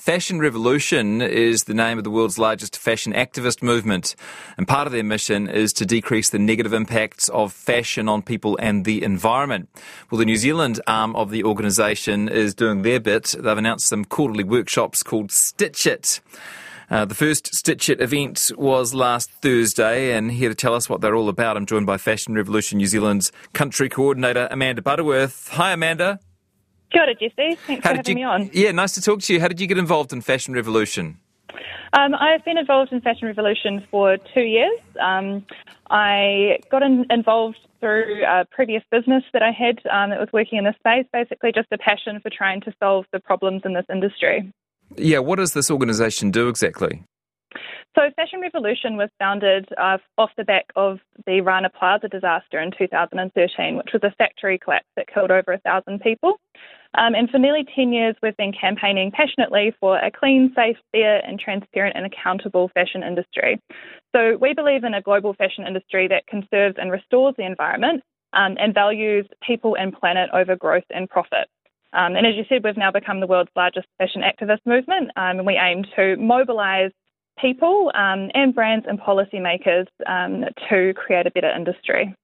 Fashion Revolution is the name of the world's largest fashion activist movement, and part of their mission is to decrease the negative impacts of fashion on people and the environment. Well, the New Zealand arm of the organisation is doing their bit. They've announced some quarterly workshops called Stitch It. The first Stitch It event was last Thursday, and here to tell us what they're all about, I'm joined by Fashion Revolution New Zealand's country coordinator, Amanda Butterworth. Hi, Amanda. Kia ora, Jesse. Thanks for having me on. Yeah, nice to talk to you. How did you get involved in Fashion Revolution? I've been involved in Fashion Revolution for 2 years. I got involved through a previous business that I had that was working in this space, basically just a passion for trying to solve the problems in this industry. Yeah, what does this organisation do exactly? So Fashion Revolution was founded off the back of the Rana Plaza disaster in 2013, which was a factory collapse that killed over 1,000 people. And for nearly 10 years, we've been campaigning passionately for a clean, safe, fair and transparent and accountable fashion industry. So we believe in a global fashion industry that conserves and restores the environment and values people and planet over growth and profit. And as you said, we've now become the world's largest fashion activist movement, and we aim to mobilise people and brands and policymakers to create a better industry.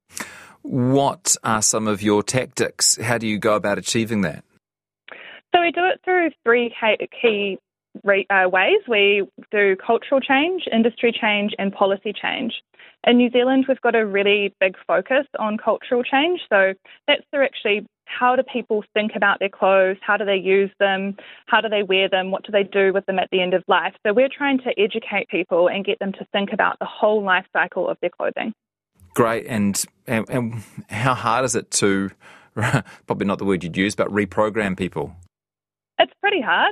What are some of your tactics? How do you go about achieving that? So we do it through three key ways. We do cultural change, industry change and policy change. In New Zealand, we've got a really big focus on cultural change. So that's through actually how do people think about their clothes, how do they use them, how do they wear them, what do they do with them at the end of life. So we're trying to educate people and get them to think about the whole life cycle of their clothing. Great. And how hard is it to, probably not the word you'd use, but reprogram people? It's pretty hard.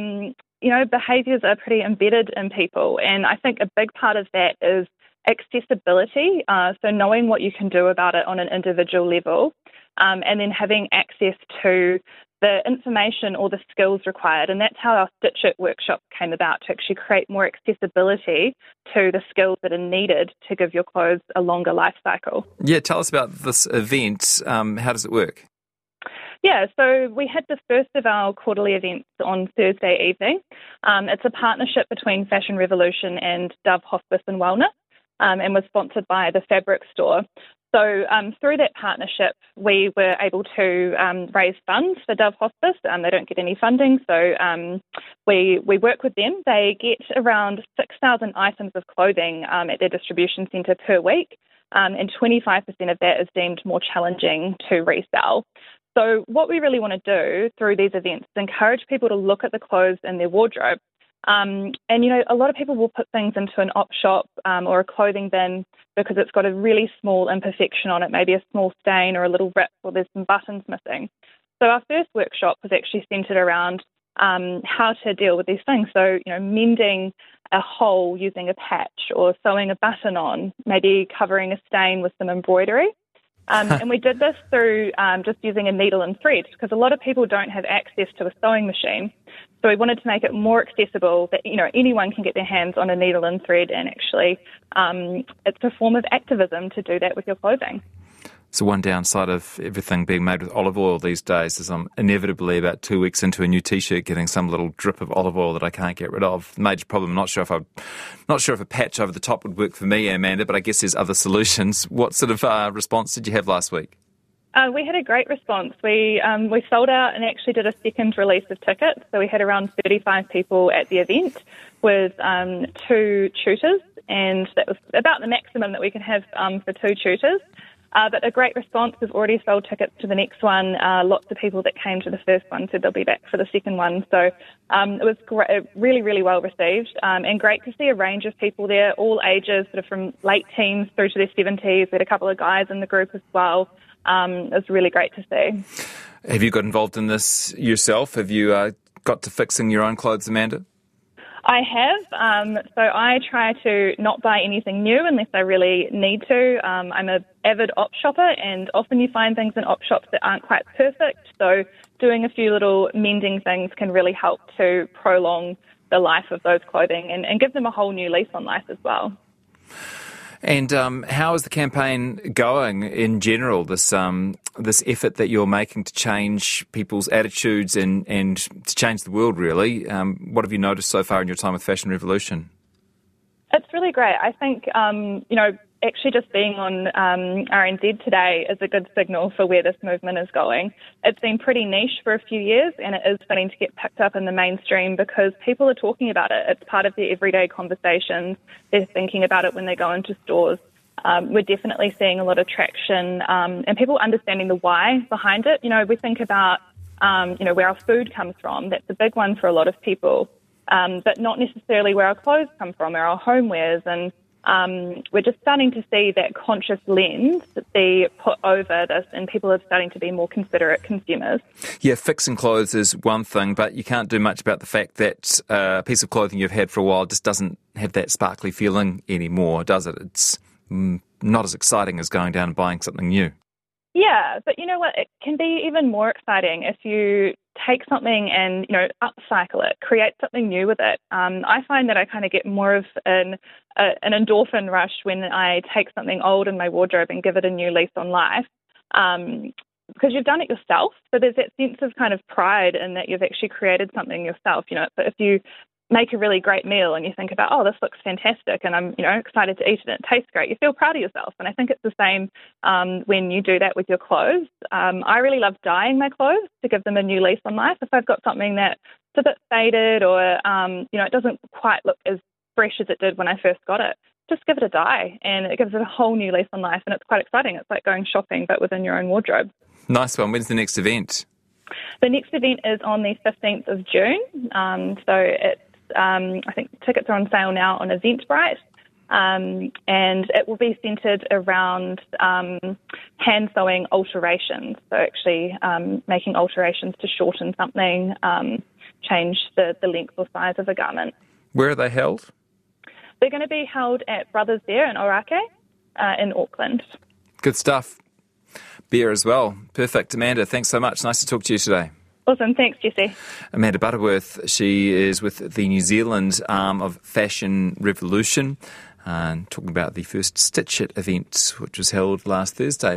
Behaviours are pretty embedded in people, and I think a big part of that is accessibility, so knowing what you can do about it on an individual level, and then having access to the information or the skills required. And that's how our Stitch It workshop came about, to actually create more accessibility to the skills that are needed to give your clothes a longer life cycle. Yeah, tell us about this event. How does it work? Yeah, so we had the first of our quarterly events on Thursday evening. It's a partnership between Fashion Revolution and Dove Hospice and Wellness, and was sponsored by the Fabric Store. So through that partnership, we were able to raise funds for Dove Hospice. They don't get any funding, so we work with them. They get around 6,000 items of clothing at their distribution centre per week, and 25% of that is deemed more challenging to resell. So what we really want to do through these events is encourage people to look at the clothes in their wardrobe. A lot of people will put things into an op shop or a clothing bin because it's got a really small imperfection on it, maybe a small stain or a little rip, or there's some buttons missing. So our first workshop was actually centred around how to deal with these things. So, mending a hole using a patch, or sewing a button on, maybe covering a stain with some embroidery. And we did this through just using a needle and thread, because a lot of people don't have access to a sewing machine. So we wanted to make it more accessible that, anyone can get their hands on a needle and thread, and actually it's a form of activism to do that with your clothing. So one downside of everything being made with olive oil these days is I'm inevitably about 2 weeks into a new T-shirt getting some little drip of olive oil that I can't get rid of. Major problem. Not sure if a patch over the top would work for me, Amanda, but I guess there's other solutions. What sort of response did you have last week? We had a great response. We sold out and actually did a second release of tickets. So we had around 35 people at the event with 2 tutors, and that was about the maximum that we can have for 2 tutors. But a great response. We've already sold tickets to the next one. Lots of people that came to the first one said they'll be back for the second one. So it was really, really well received, and great to see a range of people there, all ages, sort of from late teens through to their 70s. We had a couple of guys in the group as well. It was really great to see. Have you got involved in this yourself? Have you got to fixing your own clothes, Amanda? I have. So I try to not buy anything new unless I really need to. I'm an avid op shopper, and often you find things in op shops that aren't quite perfect. So doing a few little mending things can really help to prolong the life of those clothing and give them a whole new lease on life as well. And how is the campaign going in general, this effort that you're making to change people's attitudes and to change the world, really? What have you noticed so far in your time with Fashion Revolution? It's really great. I think, actually just being on RNZ today is a good signal for where this movement is going. It's been pretty niche for a few years, and it is starting to get picked up in the mainstream because people are talking about it. It's part of their everyday conversations. They're thinking about it when they go into stores. We're definitely seeing a lot of traction and people understanding the why behind it. We think about, where our food comes from. That's a big one for a lot of people, but not necessarily where our clothes come from or our homewares. And we're just starting to see that conscious lens be put over this, and people are starting to be more considerate consumers. Yeah, fixing clothes is one thing, but you can't do much about the fact that a piece of clothing you've had for a while just doesn't have that sparkly feeling anymore, does it? It's not as exciting as going down and buying something new. Yeah, but you know what? It can be even more exciting if you take something and, upcycle it, create something new with it. I find that I kind of get more of an endorphin rush when I take something old in my wardrobe and give it a new lease on life, because you've done it yourself. So there's that sense of kind of pride in that you've actually created something yourself. But if you make a really great meal and you think about, oh, this looks fantastic and I'm, excited to eat it and it tastes great, you feel proud of yourself. And I think it's the same when you do that with your clothes. I really love dyeing my clothes to give them a new lease on life. If I've got something that's a bit faded or, it doesn't quite look as fresh as it did when I first got it, just give it a dye and it gives it a whole new lease on life, and it's quite exciting. It's like going shopping but within your own wardrobe. Nice one. When's the next event? The next event is on the 15th of June. So it's I think tickets are on sale now on Eventbrite, and it will be centred around hand sewing alterations. So actually making alterations to shorten something, change the length or size of a garment. Where are they held? They're going to be held at Brothers Bear in Orake in Auckland. Good stuff. Beer as well. Perfect. Amanda, thanks so much. Nice to talk to you today. Awesome. Thanks, Jesse. Amanda Butterworth, she is with the New Zealand arm of Fashion Revolution, talking about the first Stitch It event, which was held last Thursday.